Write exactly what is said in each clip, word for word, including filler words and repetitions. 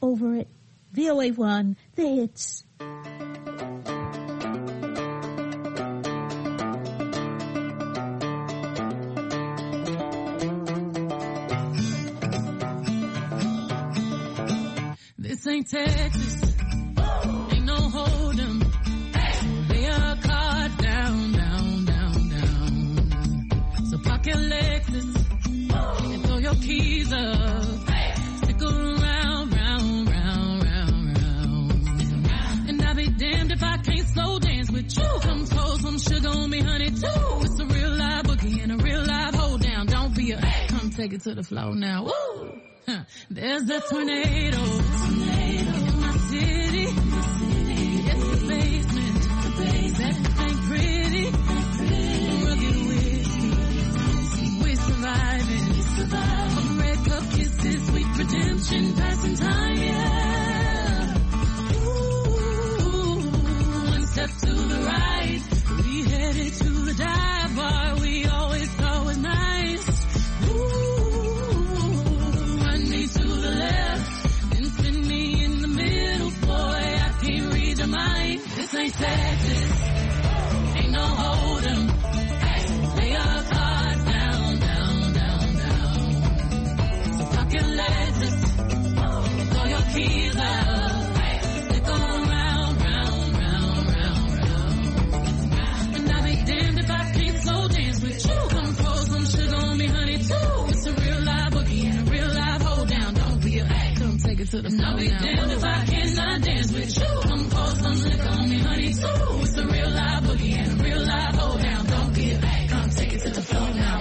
over it. V O A one, the hits. This ain't Texas, ain't no hold'em. Lay a card down, down, down, down. So park your Lexus and throw your keys up. Stick around, round, round, round, round. And I'll be damned if I can't slow dance with you. Come pour some sugar on me, honey, too. It's a real live boogie and a real live hold down. Don't be a, come take it to the floor now. Woo! Huh. There's a tornado, tornado in my city. It's the basement. The basement. That ain't pretty. Rugged whiskey. We're surviving. We're surviving. Red cup kisses, sweet redemption, passing time. Yeah. Ooh, one step to the right. We headed to the dive bar. We always thought was nice. Ooh. To the left, then spin me in the middle, boy, I can't read your mind. This ain't Texas, ain't no hold'em. Lay your cards down, down, down, down. So park your Lexus, throw your keys out, stick around, round, round, round, round. And I'll be damned if I can't slow dance with you. Come pour some sugar on me, honey, too. It's a real live boogie and a real live hold down. Don't be a act, come take it to the floor. I'll be damned if I cannot dance with you. Come pour some liquor on me, honey, too. It's a real live boogie and a real live hold down. Don't be a act, come take it to the floor now.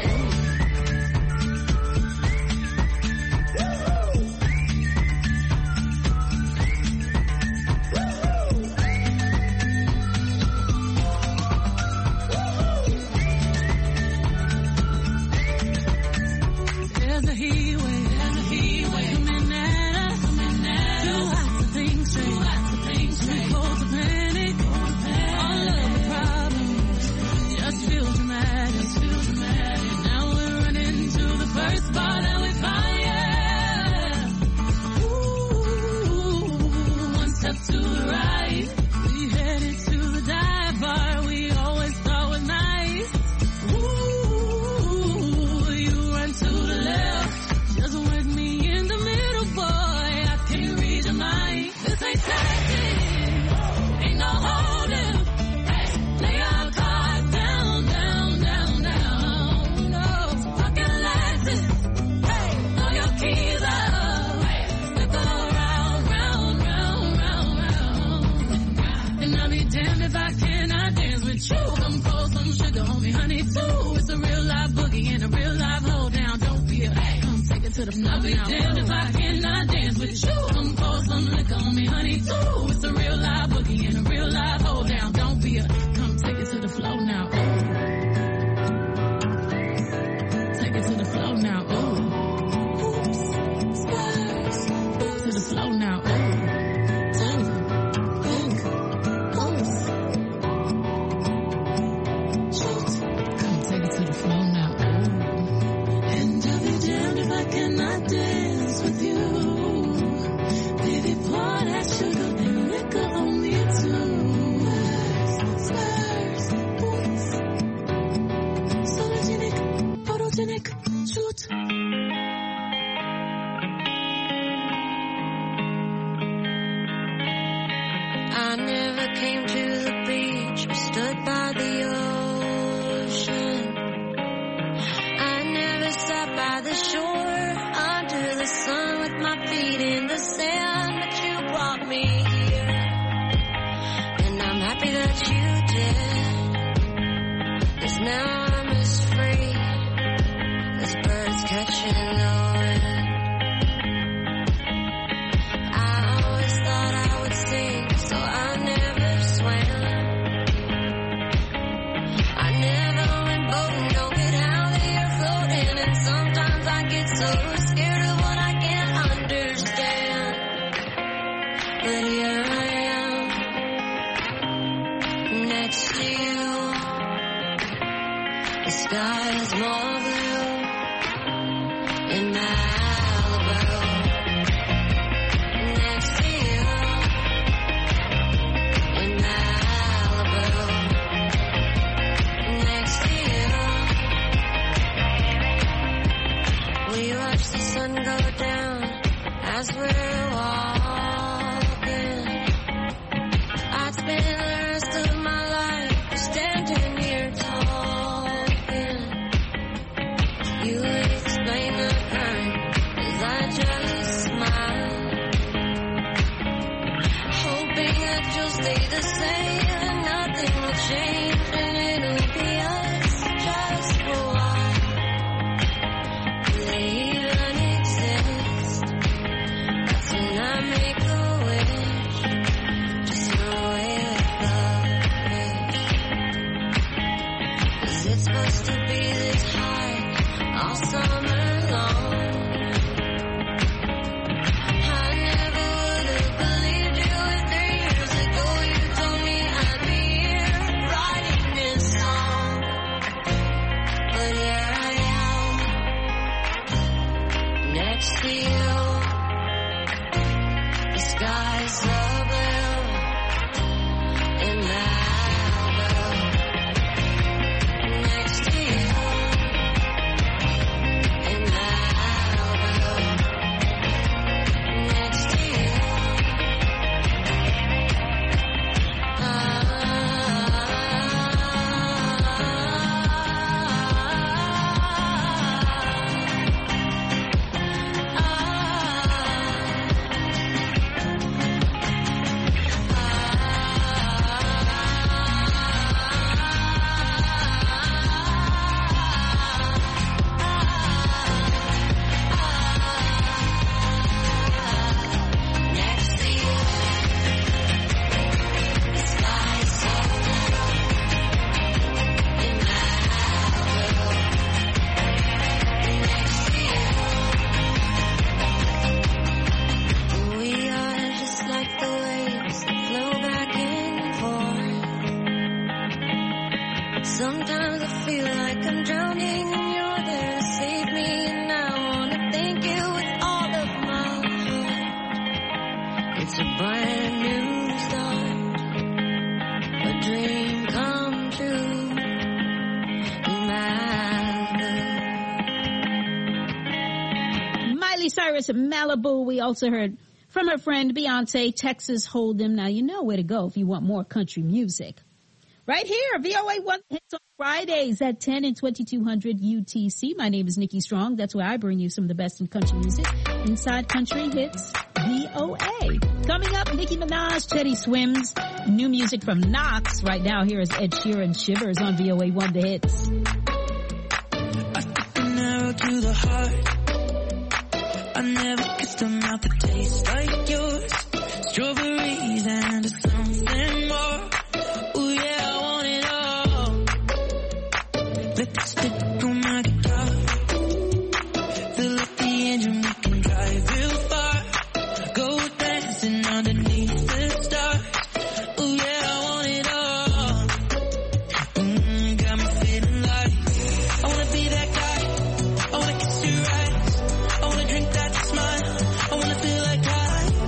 There's a heat wave, there's a heat wave coming at us, coming at us. Too hot to think straight, too hot to think straight. Too cold to panic, cold to panic. All of the problems just feel dramatic, just feel dramatic. Now we're running to the first bar that we find, yeah. Ooh, one step to the right. We headed to the dive bar we always thought was nice. Ooh, you run to the left, just with me in the middle, boy, I can't read your mind. This ain't Texas, ain't no hold'em. Lay your cards down, down, down, down. No, fucking Lexus, hey, throw your keys up, stick around, round, round, round, round. And I'll be damned if I cannot dance with you. Come pour some sugar on me, honey, too. It's a real live boogie and a real live hold down. Don't be a act, come take it to the floor. I'll be damned if I cannot dance with you. Come pour some liquor on me, honey, too. It's a real live boogie and a real live hold down. Don't be a, come take it to the floor now. Ooh. Take it to the floor now. Ooh. Oops, stars. To the floor now. Ooh. Come take it to the floor now. Ooh. And I'll be damned if I cannot dance with you. Baby, pour that sugar and liquor on me too. Spurs, boots, photogenic, photogenic, shoot. I never came to the beach or stood by the ocean. I never sat by the shore under the sun with my feet in the sand, but you brought me here. And I'm happy that you did, 'cause now I'm as free as birds catching the wind. I always thought I would sing, so I never swam. I never went boating, don't get out there floating. And sometimes I get so scared of what I can't understand. But here I am, next to you. The sky is more blue in Malibu. Next we're walking. I'd spend the rest of my life standing here talking. You explain the crime as I just smile, hoping that you'll stay the same and nothing will change and it'll be us just for a while. They even exist. That's when I make a wish, just run away with the fish. 'Cause it's supposed to be this high all summer long. I never would have believed you if three years ago you told me I'd be here writing this song. But here I am, next to you. The sky's so blue in Malibu. Next to you in Malibu. Next to you. Ah, next to you. The sky's so blue in Malibu. Next to you. We are just like the waves that flow back and forth. Sometimes I feel like I'm drowning and you're there to save me, and I wanna thank you with all of my heart. It's a brand new start, a dream come true in Malibu. Miley Cyrus, Malibu. We also heard from her friend Beyonce, Texas Hold'em. Now you know where to go if you want more country music. Right here, V O A One Hits on Fridays at ten and twenty-two hundred U T C. My name is Nikki Strong. That's where I bring you some of the best in country music. Inside Country Hits, V O A. Coming up, Nicki Minaj, Teddy Swims, new music from Knox. Right now, here is Ed Sheeran, Shivers on V O A One The Hits. I took an arrow to the heart. I never kissed a mouth that tastes like yours. Strawberries and something more. Ooh yeah, I want it all. Let's stick on my guitar. Fill up the engine, we can drive real far. Go dancing underneath the stars. Ooh yeah, I want it all. Mm, got me feeling like I wanna be that guy. I wanna kiss your eyes. I wanna drink that smile. I wanna feel like I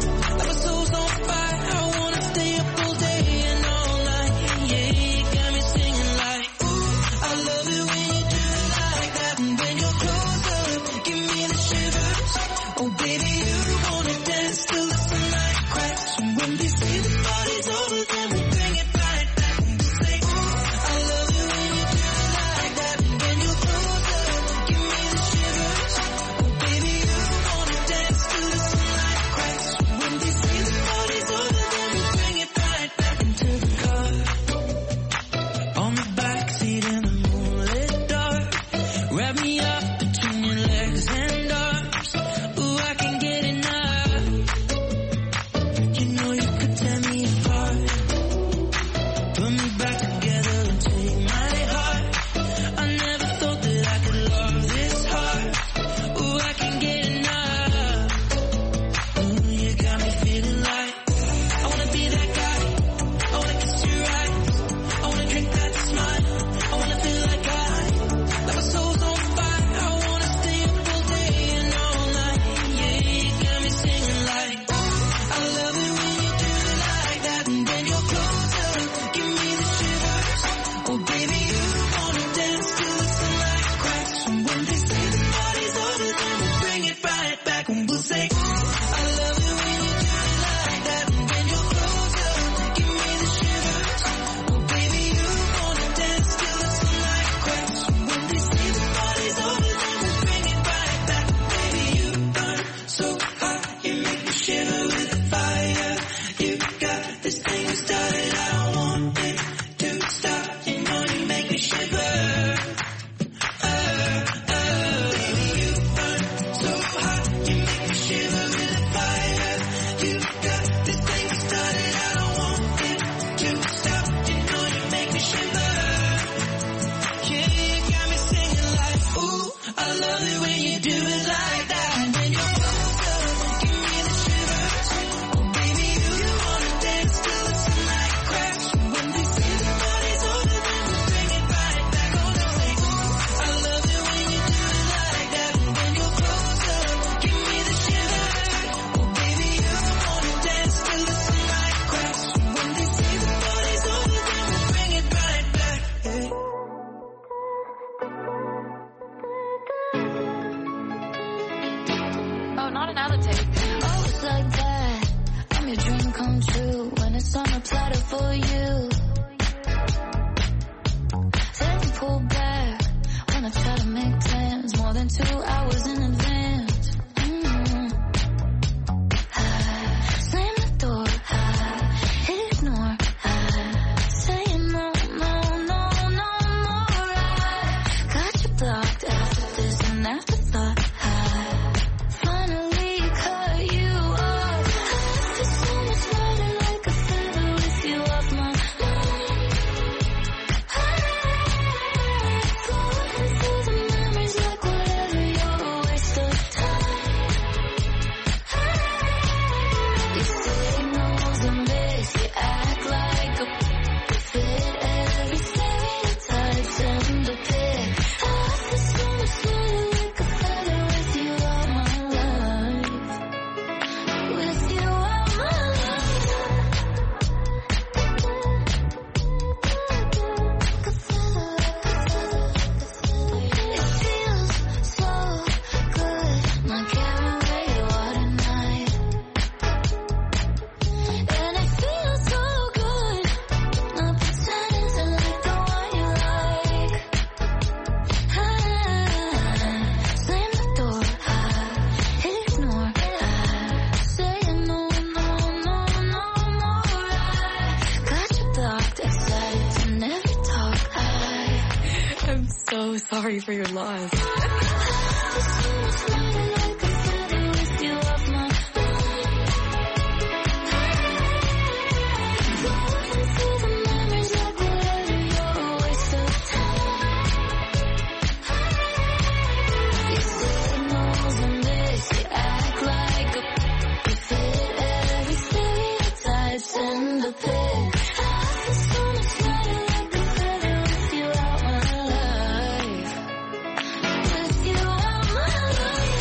You got this thing started, I don't want it to stop. You know you make me shiver. Yeah, you got me singing like, ooh, I love it when you do it like that. When you're close up, give me the shivers. Oh, baby, you wanna dance till the sunlight cracks. When they say the party's over, then we bring it right back. Oh, they say, ooh, I love it when you do it like that. When you're close up, give me the shivers. Oh, baby, you wanna dance till the sunlight cracks. When they say the party's over, then we bring it right back. Hey. Oh, not another take. Oh, it's like that. I'm your dream come true when it's on a platter for you. Then we pull back when I try to make plans more than two hours in advance. Mm-hmm. I slam the door, I ignore, I say no, no, no, no more. I got you blocked after this and afterthought. I finally cut you off. I feel so much lighter like a feather with you off my mind. Going through the memories like whatever, you're a waste of time. You say no's a miss, you act like a fit every stereotype, send a pic. I feel so much lighter like a feather with you all my life. With you all my life. It feels so good, not caring where you are tonight. And it feels so good, not pretending to like the one you like. I slam the door, I ignore, I say no, no, no, no more. I got you blocked, excited to never talk. I I'm so sorry for your loss. feel so much lighter like a feather with you off my mind. Going through the memories like whatever, you're a waste of time. You say no's a miss, you act like a you fit every stereotype, send a pic. I feel so much lighter like a feather with you out my life. With you out my life.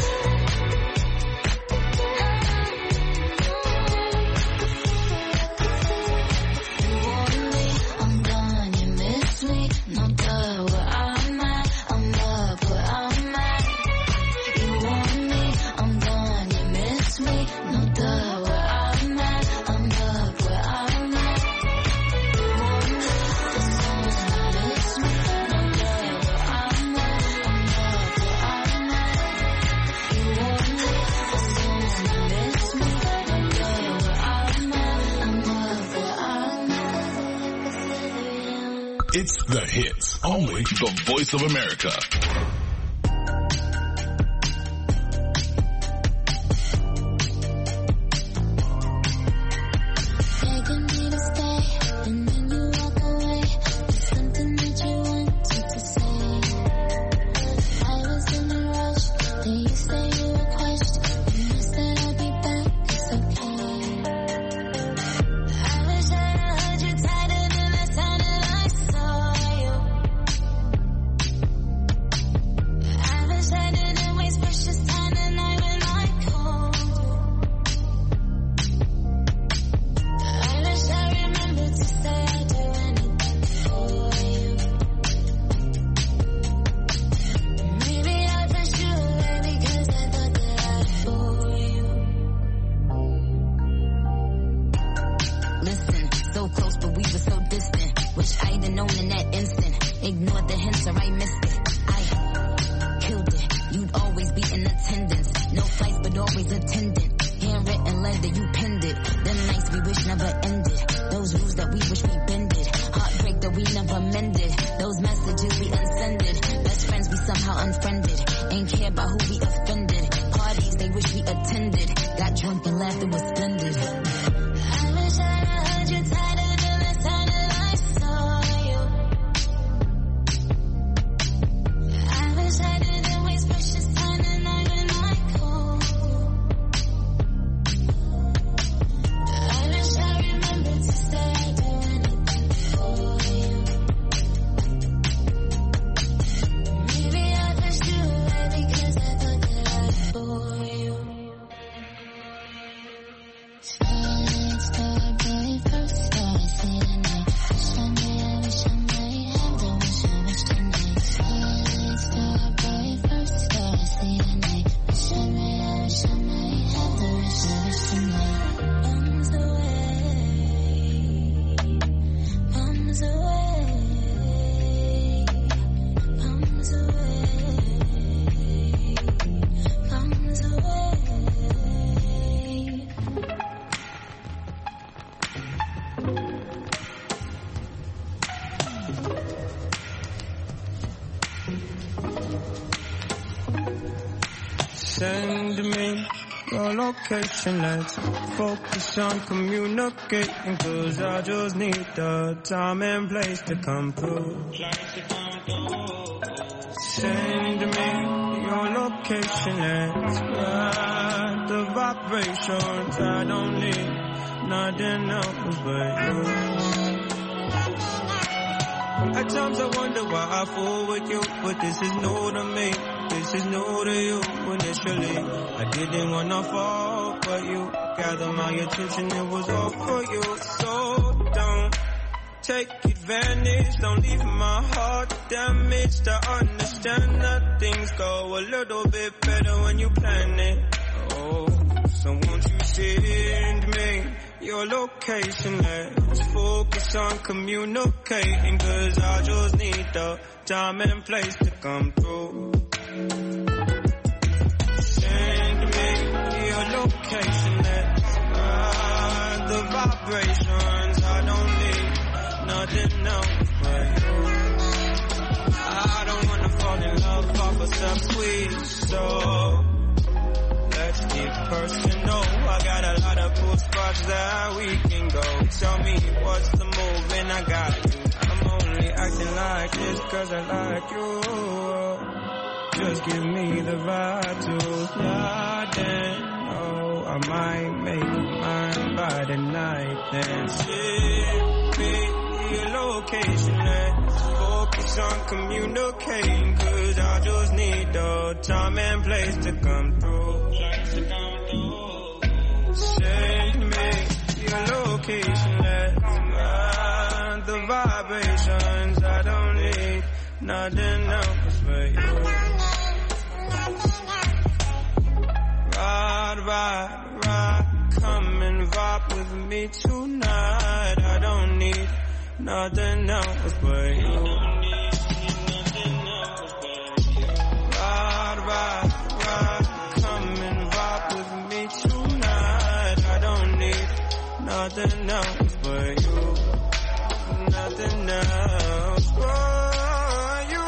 You want me, I'm gone, you miss me. No duh, where I'm at, I'm up where I'm at. You want me, I'm gone, you miss me. No duh, where I'm at, I'm up where I'm at. You want me, as long as you miss me. No duh, where I'm at, I'm up where I'm at. You want me, as long as you miss me. No duh, where I'm at, I'm up where I'm at. It's the hits, only the Voice of America. Begging me to stay, and then you walk away. There's something that you wanted to say. I was in a rush, then you say you were crushed. You said I'd be back, it's okay. I wish I heard you tighter than the time that I saw you. I wish I didn't waste precious time the night when I called you. I wish I remembered to say I'd do anything for you. Maybe I pushed you away because I thought that I'd fool you. Listen, so close, but we were so distant. Wish I'd have known in that instant. Ignored the hints or I missed it. I killed it. You'd always be in attendance. No flights, but always attendant. Handwritten letter, you penned it. Them nights we wish never ended. Those rules that we wish we bended. Heartbreak that we never mended. Those messages we unsended. Best friends we somehow unfriended. Ain't care about who we offended. Parties they wish we attended. Got drunk and laughed, it was splendid. wish I heard you tighter the last time that I saw you. I wish I didn't waste precious time the night when I called you. I wish I remembered to say I'd do anything for you. Maybe I pushed you away because I thought that I'd bore you. Falling star boy, first star, I see the night. Wish I may, I wish I may have the wish I wish tonight. Falling star boy, first star, I see the night. Wish I may, I wish I may have the wish I wish tonight. Bombs away, bombs away, bombs away, bombs away. Send me your location, let's focus on communicating, cause I just need the time and place to come through. Send me your location, let's ride the vibrations. I don't need nothing else but you. At times I wonder why I fool with you, but this is new to me. This is new to you. Initially, I didn't wanna fall, but you gathered my attention. It was all for you. So don't take advantage. Don't leave my heart damaged. I understand that things go a little bit better when you plan it. Oh, so won't you send me your location? Let's focus on communicating, cause I just need the time and place to come through. Send me your location, let's ride the vibrations. I don't need nothing else but you. I don't wanna fall in love off a sub-squeeze, so let's get personal. I got a lot of cool spots that we can go. Tell me what's the move and I got you. I'm only acting like this cause I like you. Just give me the vibe to slide in. Oh, I might make mine by the night. Then ship me your location. Let's focus on communicating, cause I just need the time and place to come through. Send me your location. Let's ride the vibrations. I don't need nothing else but you. Ride, ride, ride, come and vibe with me tonight. I don't need nothing else but you. Ride, ride, ride, come and vibe with me tonight. I don't need nothing else but you. Nothing else but you.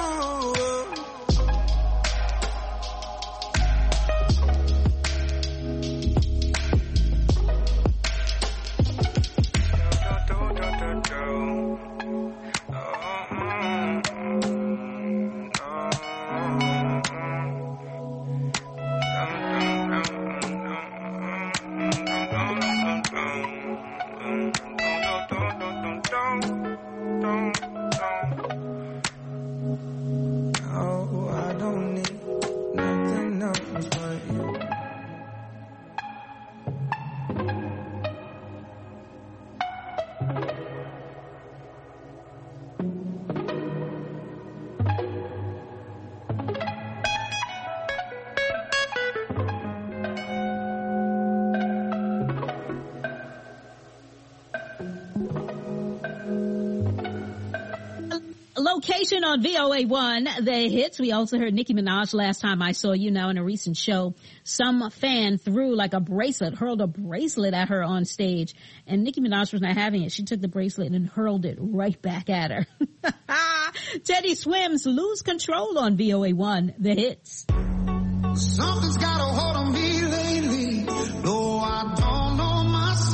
Oh, I don't need nothing else but you. Location on V O A one, the hits. We also heard Nicki Minaj Last Time I Saw You. Now in a recent show, some fan threw like a bracelet, hurled a bracelet at her on stage, and Nicki Minaj was not having it. She took the bracelet and hurled it right back at her. Teddy Swims, Lose Control on V O A one, the hits. Something's got a hold on me lately, though I don't know myself.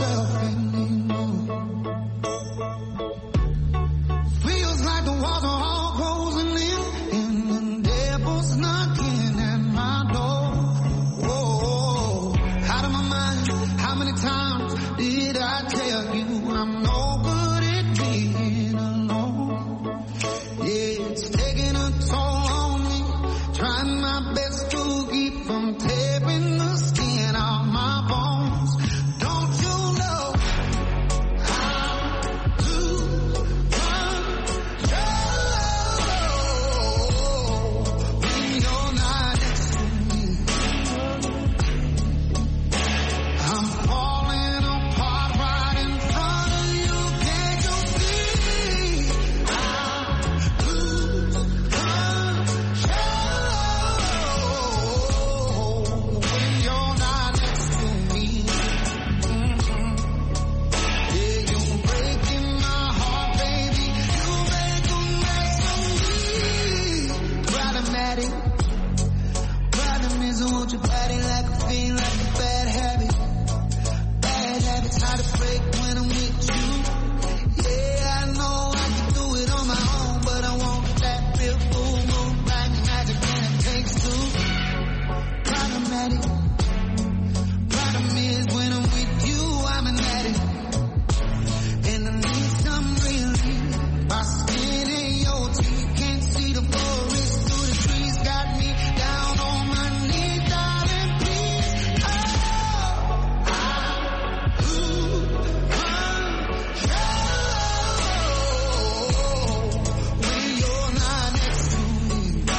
got a break when I'm with you. Yeah, I know I can do it on my own, but I want that real full moon, black magic when it takes two. Problematic. Problem is when I'm with you, I'm an addict. And I need some relief. My skin in your teeth, can't see the forest through the trees. Got me down on my knees, darling, please. Oh, I lose control when you're not next to me.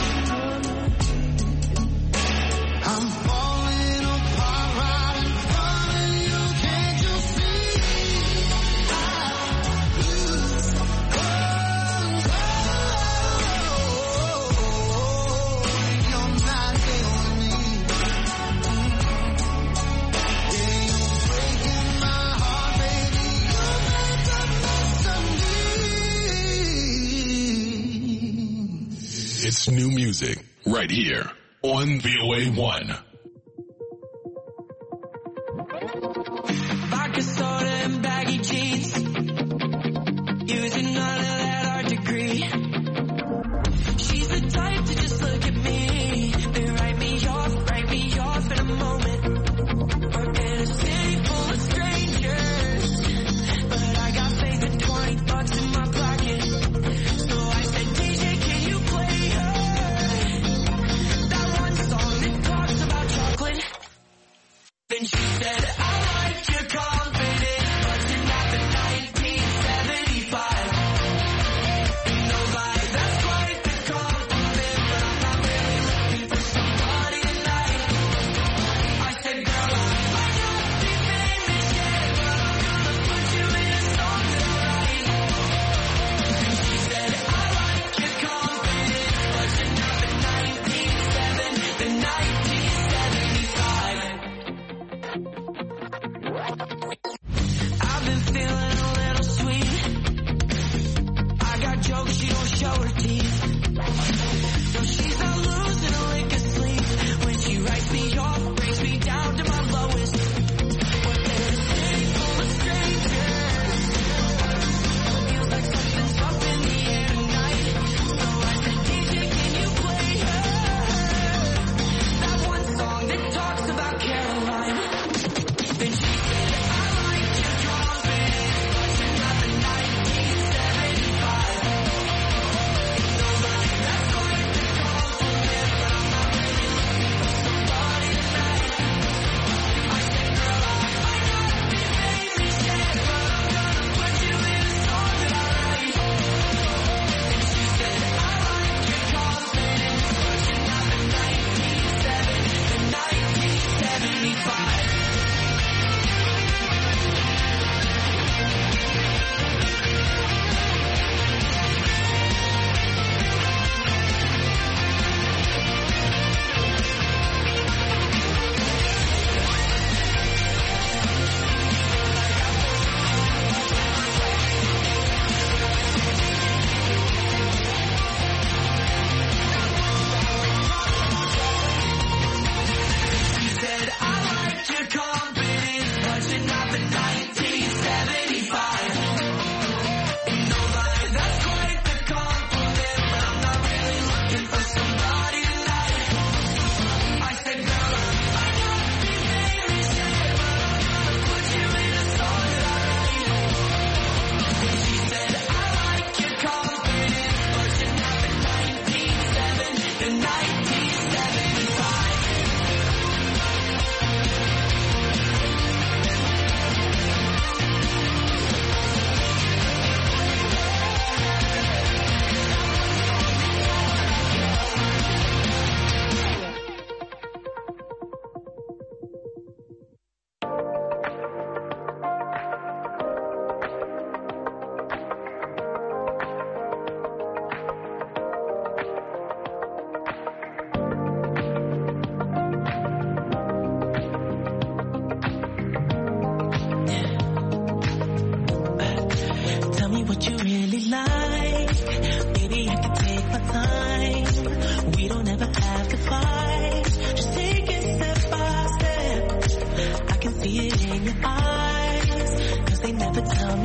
I'm falling apart right in front of you, can't you see? I lose control when you're not here with me. Yeah, you're breaking my heart, baby. You make a mess of me. It's new music right here on V O A one. Vodka soda and baggy jeans, using all of that art degree. She's the type to just look at me, then write me off, write me off in a moment. We're in a city full of strangers, but I got faith in twenty bucks in my pocket. So I said, D J, can you play her that one song that talks about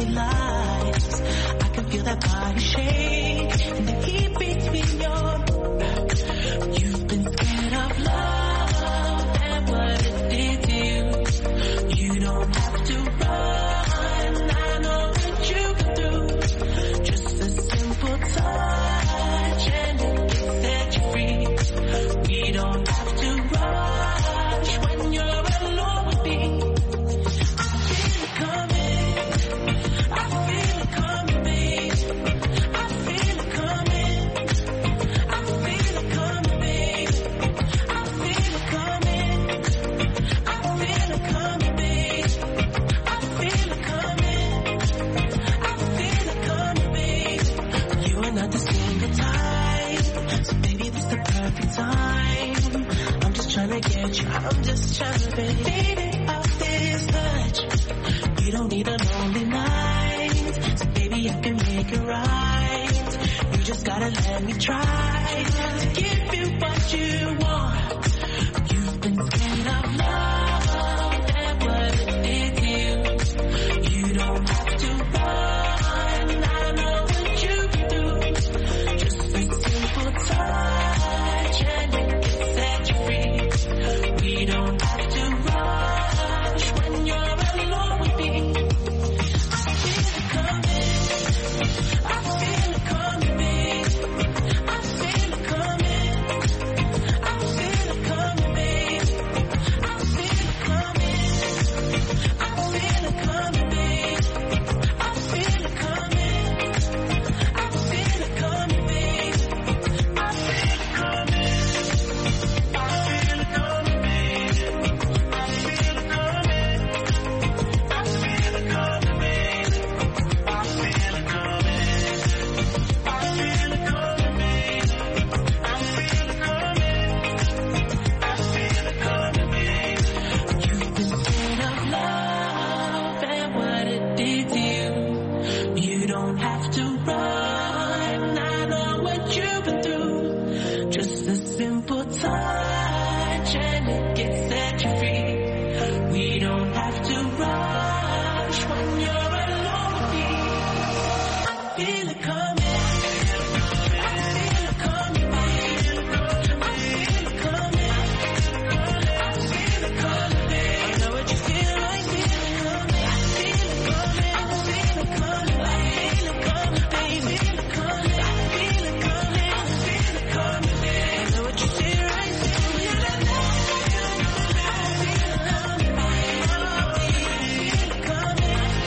lies. I can feel that body shake and the heat between your. You've been scared of love and what it did to you. You don't have to run. I know what you've been through. Just a simple touch and it can set you free. We don't have to rush when you're alone with me. I'm just trying to baby off this touch. You don't need a lonely night, so baby I can make it right. You just gotta let me try to give you what you want. You've been scared of love and what it did to you. You don't have to run. I know what you can do. Just a simple touch and it can set you free. We don't have to rush when you're alone with me. I feel it coming. I feel it coming, babe. I feel it coming. I feel it coming, babe. I feel it coming. I feel it coming, babe. I feel it coming. I feel it coming, babe. I feel it coming. I feel it coming. You've been scared of love and what it did to